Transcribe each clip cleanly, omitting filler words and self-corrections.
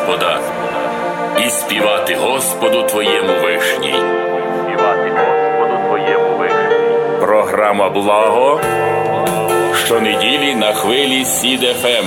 Господа і співати Господу Твоєму вишній. Програма «Благо» щонеділі на хвилі СІД ФМ.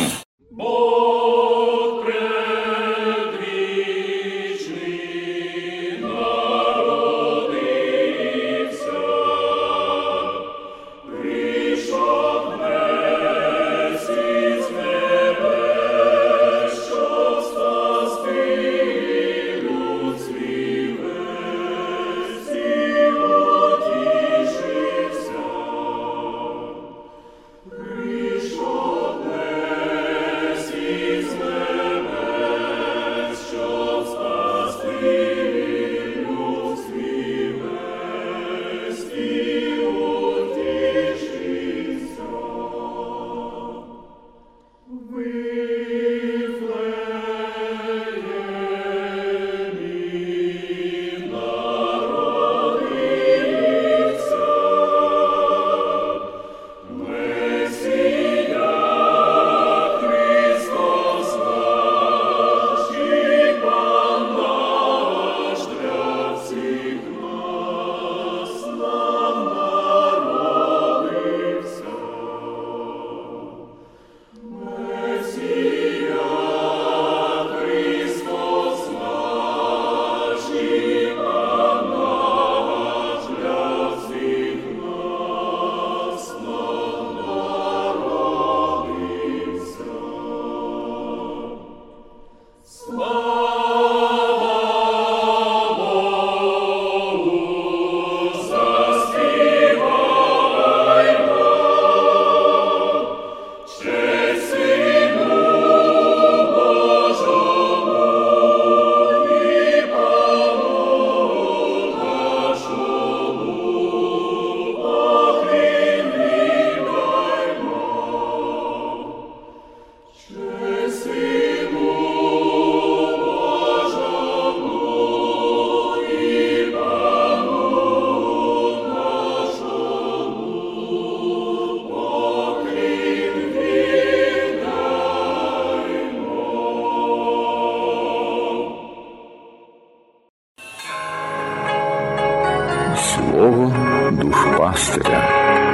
Слово душпастиря.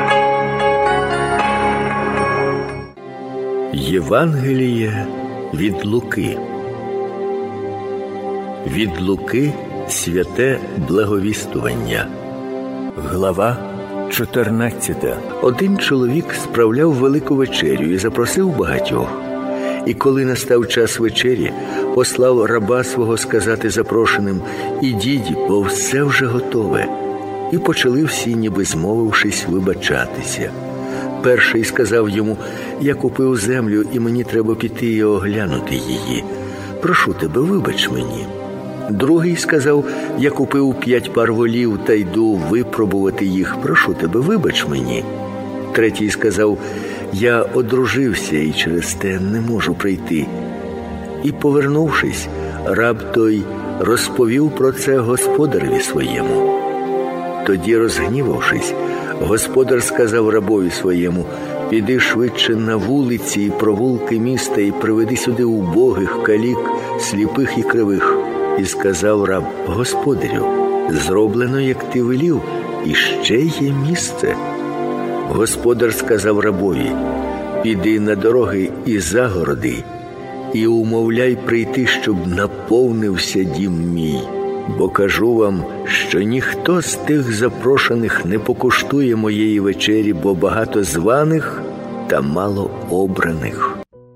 Євангеліє від Луки. Від Луки святе благовістування. Глава 14. Один чоловік справляв велику вечерю і запросив багатьох. І коли настав час вечері, послав раба свого сказати запрошеним: «Ідіть, бо все вже готове». І почали всі, ніби змовившись, вибачатися. Перший сказав йому: «Я купив землю, і мені треба піти і оглянути її. Прошу тебе, вибач мені». Другий сказав: «Я купив 5 пар волів та йду випробувати їх. Прошу тебе, вибач мені». Третій сказав: «Я одружився і через те не можу прийти». І, повернувшись, раб той розповів про це господареві своєму. Тоді, розгнівавшись, господар сказав рабові своєму: «Піди швидше на вулиці і провулки міста і приведи сюди убогих, калік, сліпих і кривих». І сказав раб: «Господарю, зроблено, як ти велів, і ще є місце». Господар сказав рабові: «Піди на дороги і загороди, і умовляй прийти, щоб наповнився дім мій. Бо кажу вам, що ніхто з тих запрошених не покуштує моєї вечері, бо багато званих та мало обраних».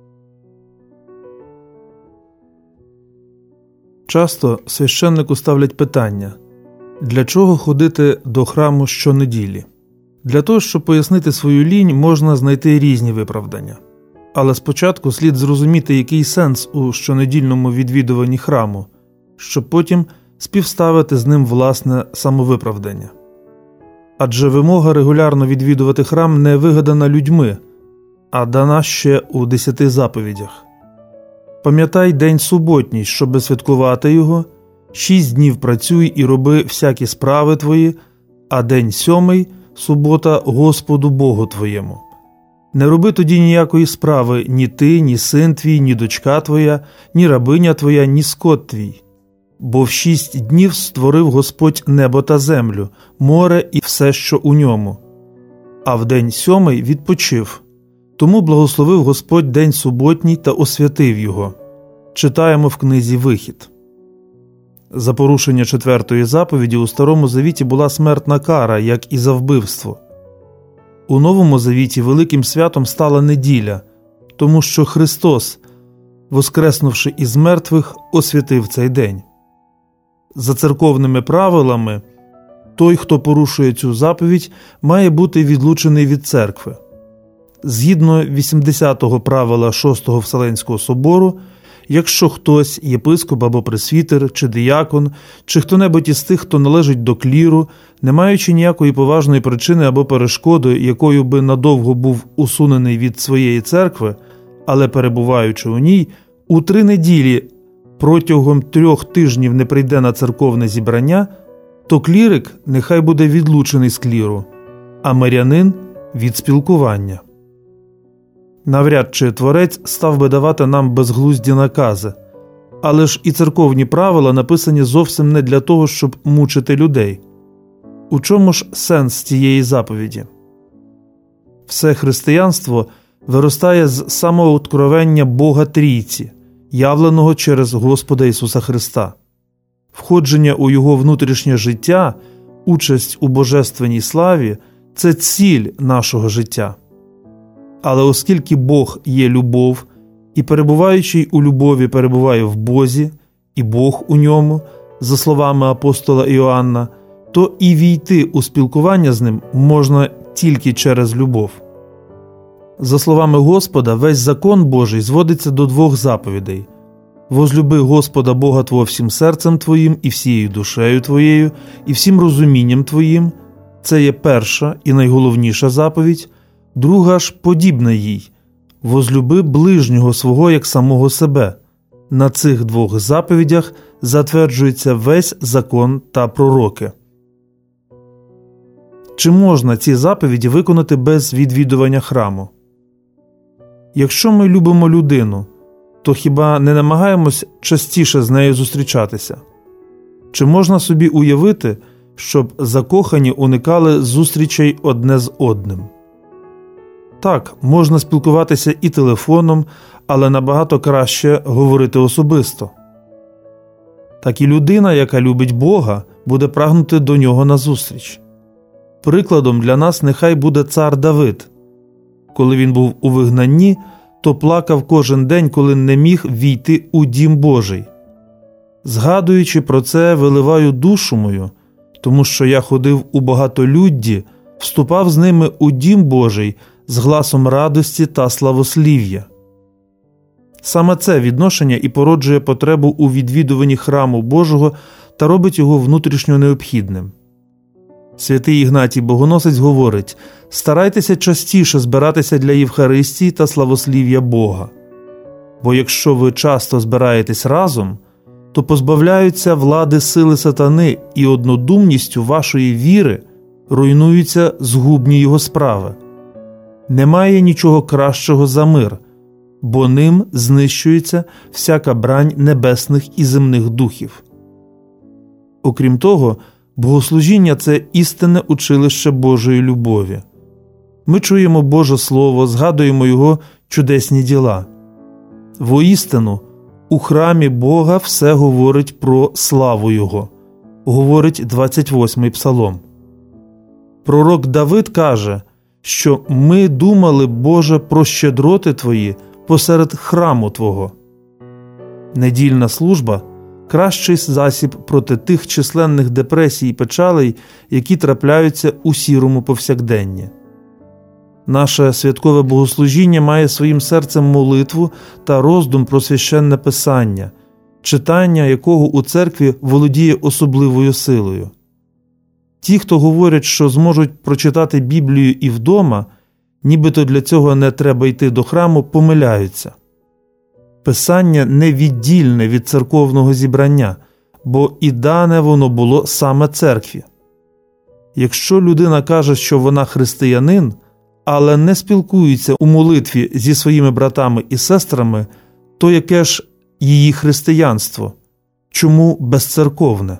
Часто священнику ставлять питання: для чого ходити до храму щонеділі? Для того, щоб пояснити свою лінь, можна знайти різні виправдання. Але спочатку слід зрозуміти, який сенс у щонедільному відвідуванні храму, щоб потім співставити з ним власне самовиправдання. Адже вимога регулярно відвідувати храм не вигадана людьми, а дана ще у 10 заповідях. Пам'ятай день суботній, щоби святкувати його, 6 днів працюй і роби всякі справи твої, а день 7 – субота Господу Богу твоєму. Не роби тоді ніякої справи ні ти, ні син твій, ні дочка твоя, ні рабиня твоя, ні скот твій. Бо в 6 днів створив Господь небо та землю, море і все, що у ньому. А в день 7-й відпочив. Тому благословив Господь день суботній та освятив його. Читаємо в книзі «Вихід». За порушення 4-ї заповіді у Старому Завіті була смертна кара, як і за вбивство. У Новому Завіті великим святом стала неділя, тому що Христос, воскреснувши із мертвих, освятив цей день. За церковними правилами, той, хто порушує цю заповідь, має бути відлучений від церкви. Згідно 80-го правила 6-го Вселенського собору, якщо хтось, єпископ або пресвітер, чи диякон, чи хто-небудь із тих, хто належить до кліру, не маючи ніякої поважної причини або перешкоди, якою би надовго був усунений від своєї церкви, але перебуваючи у ній, у 3 неділі протягом 3 тижнів не прийде на церковне зібрання, то клірик нехай буде відлучений з кліру, а мирянин – від спілкування. Навряд чи Творець став би давати нам безглузді накази, але ж і церковні правила написані зовсім не для того, щоб мучити людей. У чому ж сенс цієї заповіді? Все християнство виростає з самооткровення Бога Трійці, явленого через Господа Ісуса Христа. Входження у Його внутрішнє життя, участь у божественній славі – це ціль нашого життя. Але оскільки Бог є любов, і перебуваючий у любові перебуває в Бозі, і Бог у ньому, за словами апостола Іоанна, то і війти у спілкування з ним можна тільки через любов. За словами Господа, весь закон Божий зводиться до 2 заповідей: «Возлюби Господа Бога твого всім серцем твоїм, і всією душею твоєю, і всім розумінням твоїм». Це є перша і найголовніша заповідь. Друга ж подібна їй: «Возлюби ближнього свого, як самого себе». На цих 2 заповідях затверджується весь закон та пророки. Чи можна ці заповіді виконати без відвідування храму? Якщо ми любимо людину, то хіба не намагаємось частіше з нею зустрічатися? Чи можна собі уявити, щоб закохані уникали зустрічей одне з одним? Так, можна спілкуватися і телефоном, але набагато краще говорити особисто. Так і людина, яка любить Бога, буде прагнути до Нього назустріч. Прикладом для нас нехай буде цар Давид. Коли він був у вигнанні, то плакав кожен день, коли не міг війти у дім Божий. Згадуючи про це, виливаю душу мою, тому що я ходив у багатолюдді, вступав з ними у дім Божий з гласом радості та славослів'я. Саме це відношення і породжує потребу у відвідуванні храму Божого та робить його внутрішньо необхідним. Святий Ігнатій Богоносець говорить: «Старайтеся частіше збиратися для Євхаристії та славослів'я Бога. Бо якщо ви часто збираєтесь разом, то позбавляються влади сили сатани, і однодумністю вашої віри руйнуються згубні його справи. Немає нічого кращого за мир, бо ним знищується всяка брань небесних і земних духів». Окрім того, богослужіння – це істинне училище Божої любові. Ми чуємо Боже Слово, згадуємо Його чудесні діла. Воістину, у храмі Бога все говорить про славу Його, говорить 28-й псалом. Пророк Давид каже, що «ми думали, Боже, про щедроти Твої посеред храму Твого». Недільна служба – кращий засіб проти тих численних депресій і печалей, які трапляються у сірому повсякденні. Наше святкове богослужіння має своїм серцем молитву та роздум про священне писання, читання якого у церкві володіє особливою силою. Ті, хто говорять, що зможуть прочитати Біблію і вдома, нібито для цього не треба йти до храму, помиляються. Писання невіддільне від церковного зібрання, бо і дане воно було саме церкві. Якщо людина каже, що вона християнин, але не спілкуються у молитві зі своїми братами і сестрами, то яке ж її християнство? Чому безцерковне?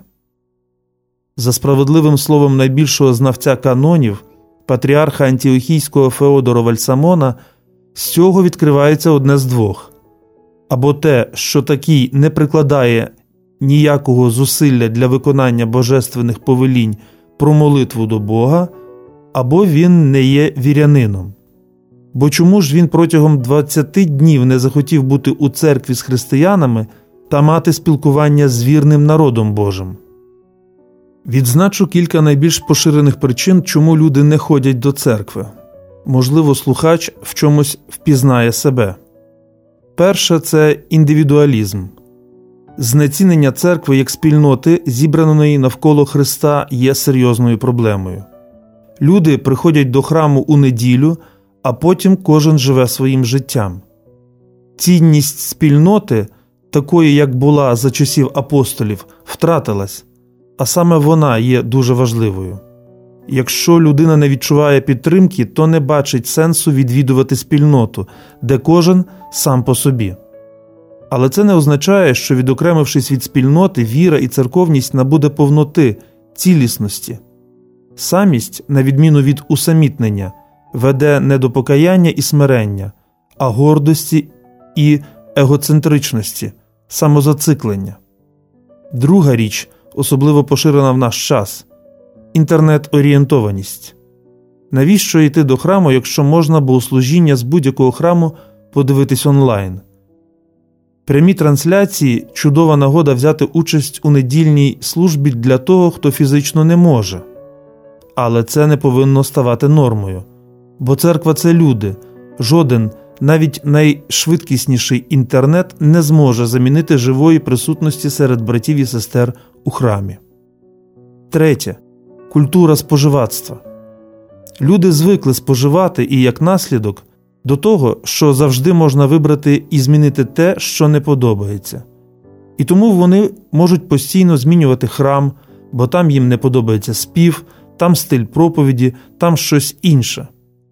За справедливим словом найбільшого знавця канонів, патріарха Антіохійського Феодора Вальсамона, з цього відкривається одне з двох. Або те, що такий не прикладає ніякого зусилля для виконання божественних повелінь про молитву до Бога, або він не є вірянином. Бо чому ж він протягом 20 днів не захотів бути у церкві з християнами та мати спілкування з вірним народом Божим? Відзначу кілька найбільш поширених причин, чому люди не ходять до церкви. Можливо, слухач в чомусь впізнає себе. Перше – це індивідуалізм. Знецінення церкви як спільноти, зібраної навколо Христа, є серйозною проблемою. Люди приходять до храму у неділю, а потім кожен живе своїм життям. Цінність спільноти, такої, як була за часів апостолів, втратилась, а саме вона є дуже важливою. Якщо людина не відчуває підтримки, то не бачить сенсу відвідувати спільноту, де кожен сам по собі. Але це не означає, що, відокремившись від спільноти, віра і церковність набуде повноти, цілісності. Самість, на відміну від усамітнення, веде не до покаяння і смирення, а гордості і егоцентричності, самозациклення. Друга річ, особливо поширена в наш час – інтернет-орієнтованість. Навіщо йти до храму, якщо можна богослужіння з будь-якого храму подивитись онлайн? Прямі трансляції – чудова нагода взяти участь у недільній службі для того, хто фізично не може. Але це не повинно ставати нормою. Бо церква – це люди. Жоден, навіть найшвидкісніший інтернет не зможе замінити живої присутності серед братів і сестер у храмі. Третє. Культура споживацтва. Люди звикли споживати і, як наслідок, до того, що завжди можна вибрати і змінити те, що не подобається. І тому вони можуть постійно змінювати храм, бо там їм не подобається спів, там стиль проповіді, там щось інше.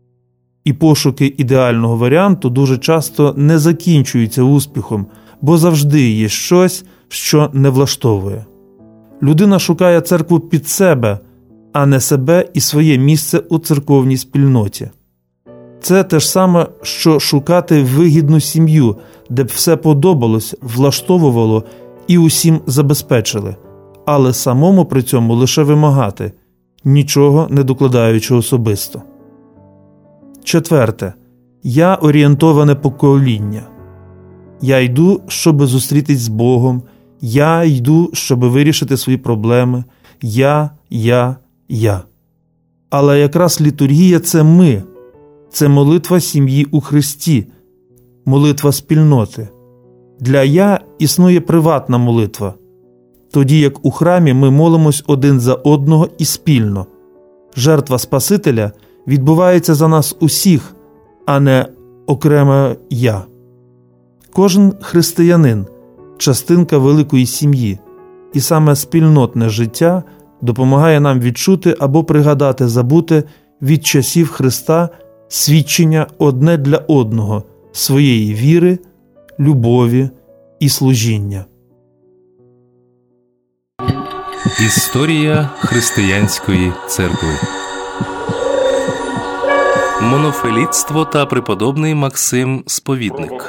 І пошуки ідеального варіанту дуже часто не закінчуються успіхом, бо завжди є щось, що не влаштовує. Людина шукає церкву під себе, а не себе і своє місце у церковній спільноті. Це те ж саме, що шукати вигідну сім'ю, де б все подобалось, влаштовувало і усім забезпечили, але самому при цьому лише вимагати, нічого не докладаючи особисто. Четверте. Я орієнтоване покоління. Я йду, щоб зустрітись з Богом. Я йду, щоб вирішити свої проблеми. Я. Але якраз літургія – це ми. Це молитва сім'ї у Христі, молитва спільноти. Для «я» існує приватна молитва, тоді як у храмі ми молимось один за одного і спільно. Жертва Спасителя відбувається за нас усіх, а не окремо «я». Кожен християнин – частинка великої сім'ї, і саме спільнотне життя допомагає нам відчути або пригадати забуте від часів Христа свідчення одне для одного своєї віри, любові і служіння. Історія християнської церкви. Монофелітство та преподобний Максим Сповідник.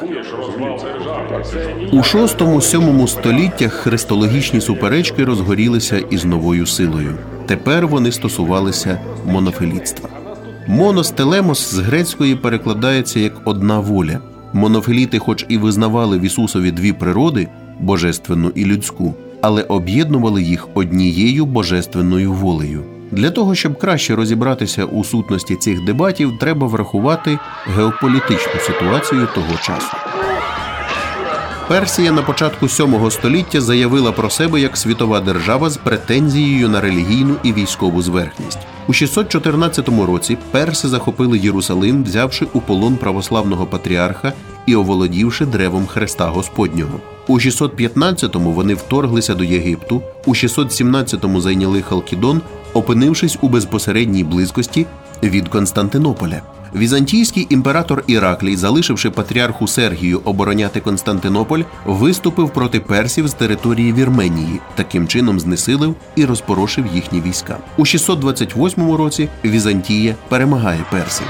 У VI-VII століттях христологічні суперечки розгорілися із новою силою. Тепер вони стосувалися монофелітства. Монос телемос з грецької перекладається як «одна воля». Монофеліти хоч і визнавали в Ісусові дві природи – божественну і людську, але об'єднували їх однією божественною волею. Для того, щоб краще розібратися у сутності цих дебатів, треба врахувати геополітичну ситуацію того часу. Персія на початку VII століття заявила про себе як світова держава з претензією на релігійну і військову зверхність. У 614 році перси захопили Єрусалим, взявши у полон православного патріарха і оволодівши древом Хреста Господнього. У 615-му вони вторглися до Єгипту, у 617-му зайняли Халкідон, опинившись у безпосередній близькості від Константинополя. Візантійський імператор Іраклій, залишивши патріарху Сергію обороняти Константинополь, виступив проти персів з території Вірменії, таким чином знесилив і розпорошив їхні війська. У 628 році Візантія перемагає персів.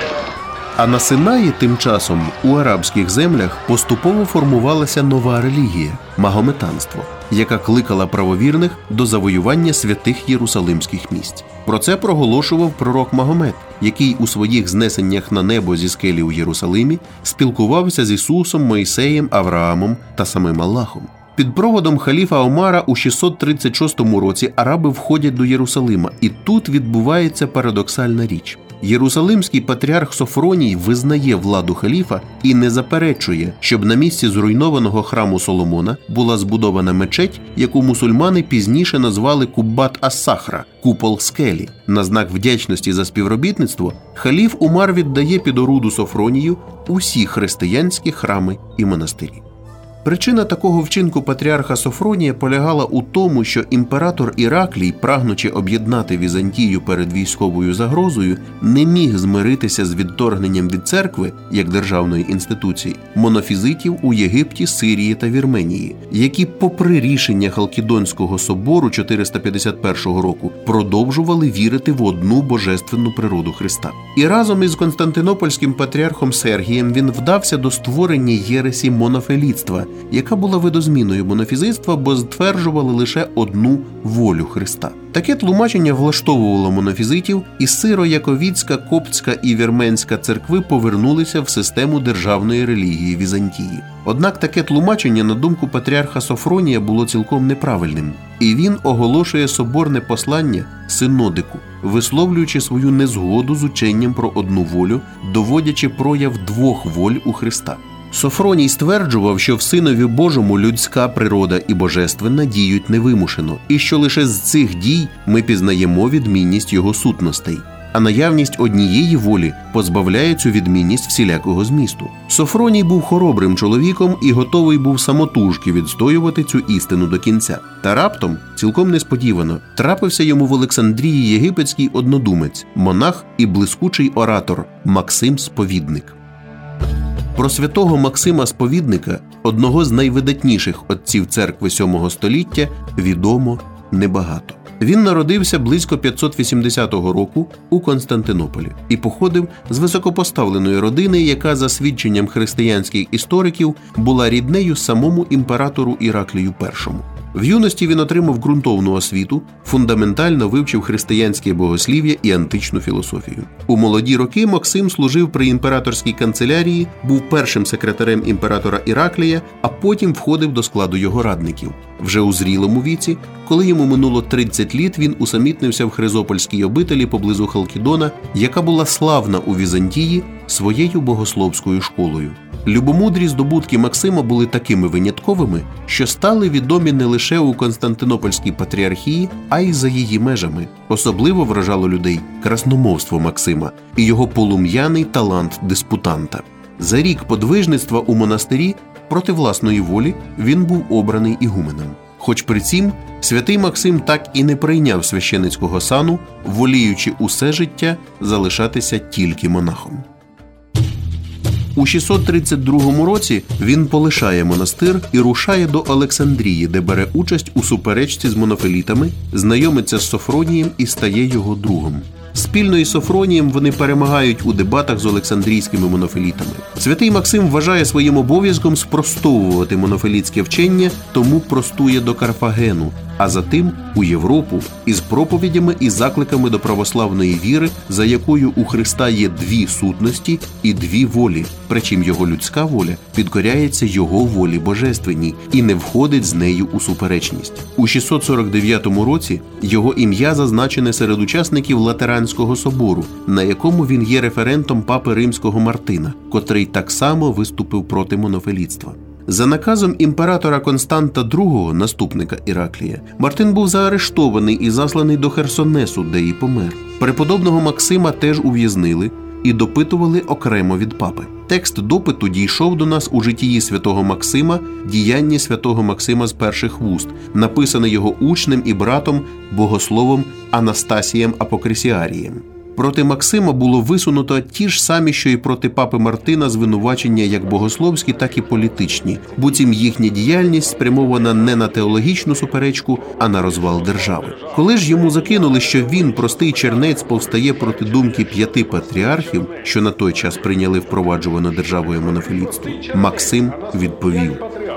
А на Синаї тим часом у арабських землях поступово формувалася нова релігія – магометанство, яка кликала правовірних до завоювання святих єрусалимських місць. Про це проголошував пророк Магомет, який у своїх знесеннях на небо зі скелі у Єрусалимі спілкувався з Ісусом, Мойсеєм, Авраамом та самим Аллахом. Під проводом халіфа Омара у 636 році араби входять до Єрусалима, і тут відбувається парадоксальна річ. Єрусалимський патріарх Софроній визнає владу халіфа і не заперечує, щоб на місці зруйнованого храму Соломона була збудована мечеть, яку мусульмани пізніше назвали Куббат ас-Сахра – купол скелі. На знак вдячності за співробітництво халіф Умар віддає під оруда Софронію усі християнські храми і монастирі. Причина такого вчинку патріарха Софронія полягала у тому, що імператор Іраклій, прагнучи об'єднати Візантію перед військовою загрозою, не міг змиритися з відторгненням від церкви, як державної інституції, монофізитів у Єгипті, Сирії та Вірменії, які, попри рішення Халкідонського собору 451 року, продовжували вірити в одну божественну природу Христа. І разом із константинопольським патріархом Сергієм він вдався до створення єресі монофелітства, яка була видозміною монофізитства, бо стверджували лише одну волю Христа. Таке тлумачення влаштовувало монофізитів, і сиро-яковітська, коптська і вірменська церкви повернулися в систему державної релігії Візантії. Однак таке тлумачення, на думку патріарха Софронія, було цілком неправильним. І він оголошує соборне послання синодику, висловлюючи свою незгоду з ученням про одну волю, доводячи прояв двох воль у Христа. Софроній стверджував, що в Синові Божому людська природа і божественна діють невимушено, і що лише з цих дій ми пізнаємо відмінність його сутностей, а наявність однієї волі позбавляє цю відмінність всілякого змісту. Софроній був хоробрим чоловіком і готовий був самотужки відстоювати цю істину до кінця. Та раптом, цілком несподівано, трапився йому в Олександрії єгипетський однодумець, монах і блискучий оратор Максим Сповідник. Про святого Максима Сповідника, одного з найвидатніших отців церкви 7 століття, відомо небагато. Він народився близько 580 року у Константинополі і походив з високопоставленої родини, яка, за свідченням християнських істориків, була ріднею самому імператору Іраклію І. В юності він отримав ґрунтовну освіту, фундаментально вивчив християнське богослів'я і античну філософію. У молоді роки Максим служив при імператорській канцелярії, був першим секретарем імператора Іраклія, а потім входив до складу його радників. Вже у зрілому віці, коли йому минуло 30 літ, він усамітнився в Хризопольській обителі поблизу Халкідона, яка була славна у Візантії своєю богословською школою. Любомудрі здобутки Максима були такими винятковими, що стали відомі не лише у Константинопольській патріархії, а й за її межами. Особливо вражало людей красномовство Максима і його полум'яний талант диспутанта. За рік подвижництва у монастирі проти власної волі він був обраний ігуменом. Хоч при цім святий Максим так і не прийняв священицького сану, воліючи усе життя залишатися тільки монахом. У 632 році він полишає монастир і рушає до Олександрії, де бере участь у суперечці з монофелітами, знайомиться з Софронієм і стає його другом. Спільно із Софронієм вони перемагають у дебатах з олександрійськими монофелітами. Святий Максим вважає своїм обов'язком спростовувати монофелітське вчення, тому простує до Карфагену, а затим у Європу із проповідями і закликами до православної віри, за якою у Христа є дві сутності і дві волі, причим його людська воля підкоряється його волі божественній і не входить з нею у суперечність. У 649 році його ім'я зазначене серед учасників Латеранського собору, на якому він є референтом папи римського Мартина, котрий так само виступив проти монофелітства. За наказом імператора Константа II, наступника Іраклія, Мартин був заарештований і засланий до Херсонесу, де і помер. Преподобного Максима теж ув'язнили і допитували окремо від папи. Текст допиту дійшов до нас у житті святого Максима, діяння святого Максима з перших вуст, написане його учнем і братом, богословом Анастасієм Апокрисіарієм. Проти Максима було висунуто ті ж самі, що й проти папи Мартина, звинувачення як богословські, так і політичні. Буцім їхня діяльність спрямована не на теологічну суперечку, а на розвал держави. Коли ж йому закинули, що він, простий чернець, повстає проти думки 5 патріархів, що на той час прийняли впроваджуване державою монофілітство, Максим відповів: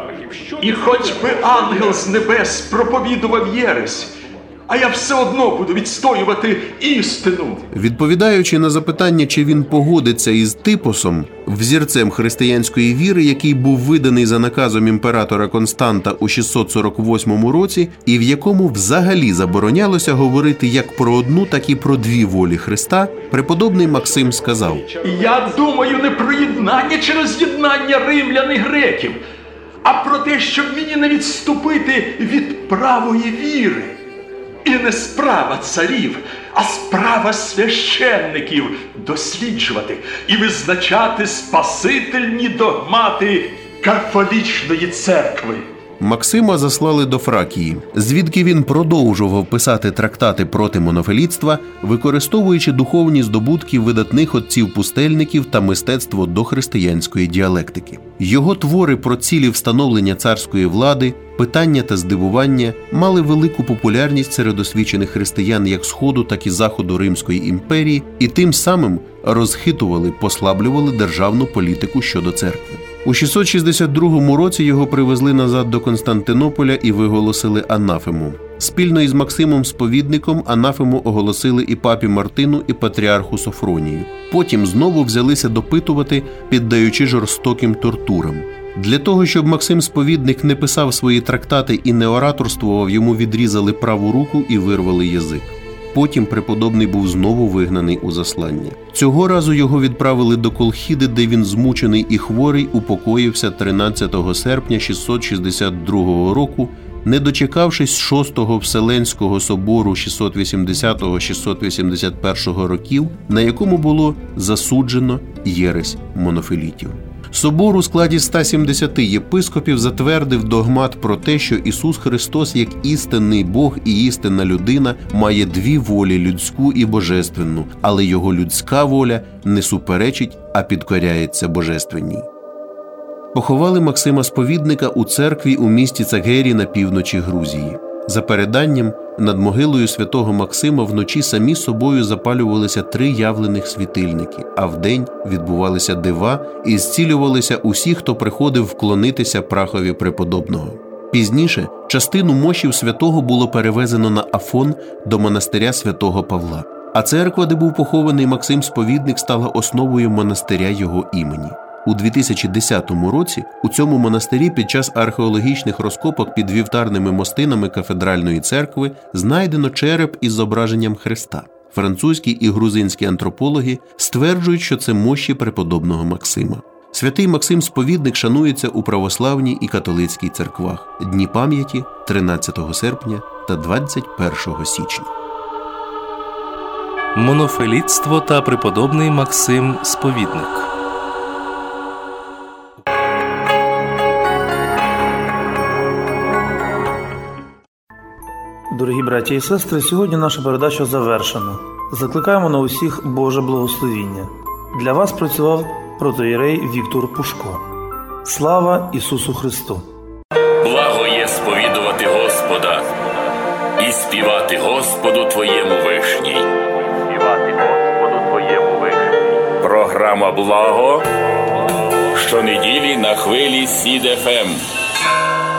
«І хоч би ангел з небес проповідував єресь, а я все одно буду відстоювати істину». Відповідаючи на запитання, чи він погодиться із Типосом, взірцем християнської віри, який був виданий за наказом імператора Константа у 648 році, і в якому взагалі заборонялося говорити як про одну, так і про 2 волі Христа, преподобний Максим сказав: «Я думаю не про єднання чи роз'єднання римлян і греків, а про те, щоб мені не відступити від правої віри. І не справа царів, а справа священників досліджувати і визначати спасительні догмати католічної церкви». Максима заслали до Фракії, звідки він продовжував писати трактати проти монофілітства, використовуючи духовні здобутки видатних отців-пустельників та мистецтво дохристиянської діалектики. Його твори про цілі встановлення царської влади, питання та здивування мали велику популярність серед освічених християн як Сходу, так і Заходу Римської імперії і тим самим розхитували, послаблювали державну політику щодо церкви. У 662 році його привезли назад до Константинополя і виголосили анафему. Спільно із Максимом Сповідником анафему оголосили і папі Мартину, і патріарху Софронію. Потім знову взялися допитувати, піддаючи жорстоким тортурам. Для того, щоб Максим Сповідник не писав свої трактати і не ораторствував, йому відрізали праву руку і вирвали язик. Потім преподобний був знову вигнаний у заслання. Цього разу його відправили до Колхіди, де він, змучений і хворий, упокоївся 13 серпня 662 року, не дочекавшись 6-го Вселенського собору 680-681 років, на якому було засуджено єресь монофілітів. Собор у складі 170 єпископів затвердив догмат про те, що Ісус Христос як істинний Бог і істинна людина має 2 волі – людську і божественну, але його людська воля не суперечить, а підкоряється божественній. Поховали Максима Сповідника у церкві у місті Цагері на півночі Грузії. За переданням, над могилою святого Максима вночі самі собою запалювалися 3 явлених світильники, а вдень відбувалися дива і зцілювалися усі, хто приходив вклонитися прахові преподобного. Пізніше частину мощів святого було перевезено на Афон до монастиря святого Павла, а церква, де був похований Максим Сповідник, стала основою монастиря його імені. У 2010 році у цьому монастирі під час археологічних розкопок під вівтарними мостинами кафедральної церкви знайдено череп із зображенням Христа. Французькі і грузинські антропологи стверджують, що це мощі преподобного Максима. Святий Максим Сповідник шанується у православній і католицькій церквах. Дні пам'яті 13 серпня та 21 січня. Монофілітство та преподобний Максим Сповідник. Дорогі браті і сестри, сьогодні наша передача завершена. Закликаємо на усіх Боже благословіння. Для вас працював протоієрей Віктор Пушко. Слава Ісусу Христу! Благо є сповідувати Господа і співати Господу Твоєму вишній. Співати Господу Твоєму вишній. Програма «Благо» щонеділі на хвилі СІД ФМ.